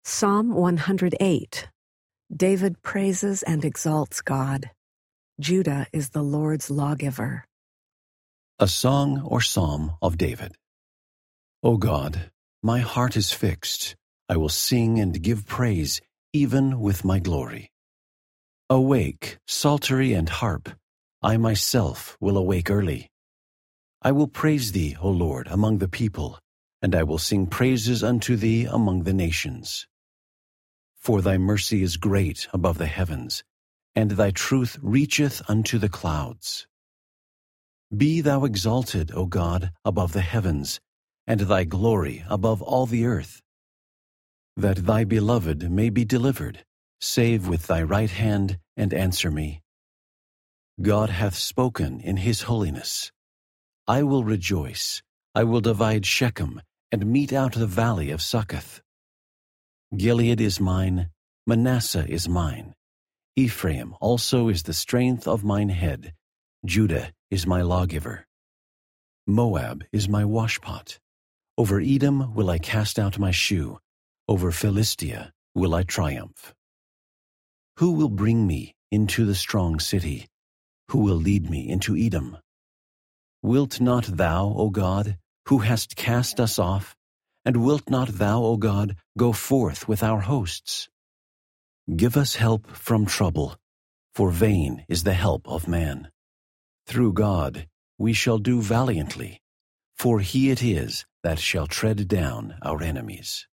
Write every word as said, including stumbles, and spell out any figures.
Psalm one hundred eight. David praises and exalts God. Judah is the Lord's lawgiver. A song or psalm of David. O God, my heart is fixed. I will sing and give praise, even with my glory. Awake, psaltery and harp. I myself will awake early. I will praise thee, O Lord, among the people, and I will sing praises unto thee among the nations. For thy mercy is great above the heavens, and thy truth reacheth unto the clouds. Be thou exalted, O God, above the heavens, and thy glory above all the earth. That thy beloved may be delivered, save with thy right hand, and answer me. God hath spoken in his holiness. I will rejoice, I will divide Shechem, and mete out the valley of Succoth. Gilead is mine, Manasseh is mine. Ephraim also is the strength of mine head. Judah is my lawgiver. Moab is my washpot. Over Edom will I cast out my shoe. Over Philistia will I triumph. Who will bring me into the strong city? Who will lead me into Edom? Wilt not thou, O God, who hast cast us off, and wilt not thou, O God, go forth with our hosts? Give us help from trouble, for vain is the help of man. Through God we shall do valiantly, for he it is that shall tread down our enemies.